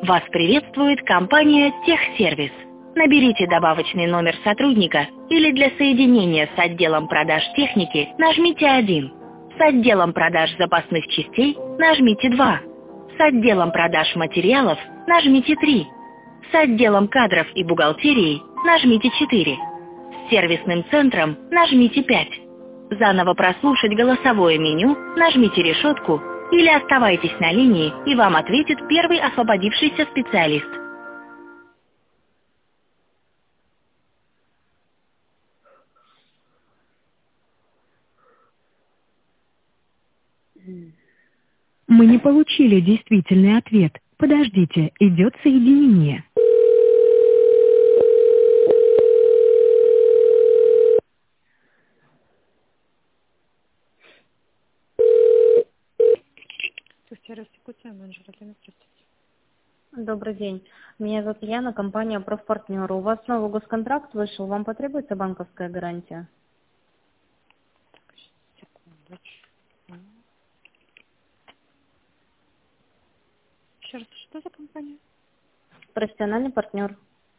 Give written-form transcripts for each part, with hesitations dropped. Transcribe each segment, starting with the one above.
Вас приветствует компания «Техсервис». Наберите добавочный номер сотрудника или для соединения с отделом продаж техники нажмите 1. С отделом продаж запасных частей нажмите 2. С отделом продаж материалов нажмите 3. С отделом кадров и бухгалтерией нажмите 4. С сервисным центром нажмите 5. Заново прослушать голосовое меню нажмите решетку или оставайтесь на линии, и вам ответит первый освободившийся специалист. Мы не получили действительный ответ. Подождите, идет соединение. Добрый день. Меня зовут Яна, компания «Профпартнер». У вас новый госконтракт вышел, вам потребуется банковская гарантия? Еще раз, что за компания? Профессиональный партнер.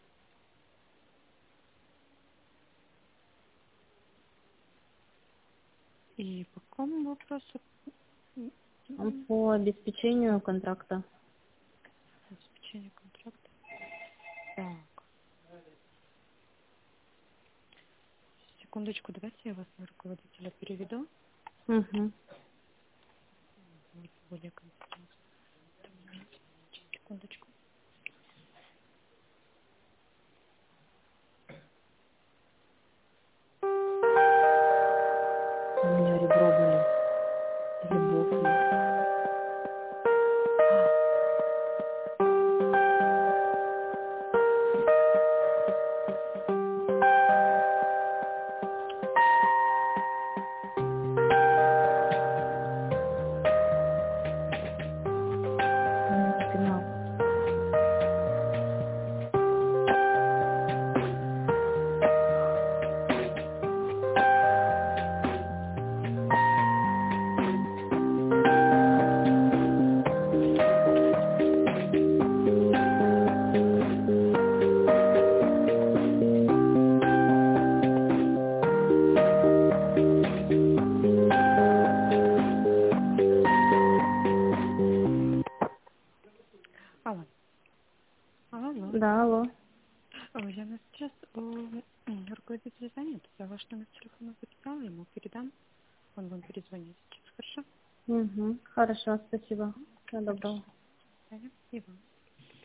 И по какому вопросу? По обеспечению контракта. Обеспечение контракта. Так. Секундочку, давайте я вас на руководителя переведу. Угу. Более компетентно. Секундочку. У меня ребро болит. Или бок есть. Спина. Алло. Алло. Да, алло. Я нас сейчас руководитель занят. Я ваш номер телефона записала, ему передам. Он вам перезвонит сейчас. Хорошо? Угу. Хорошо, спасибо. Всего доброго. И вам.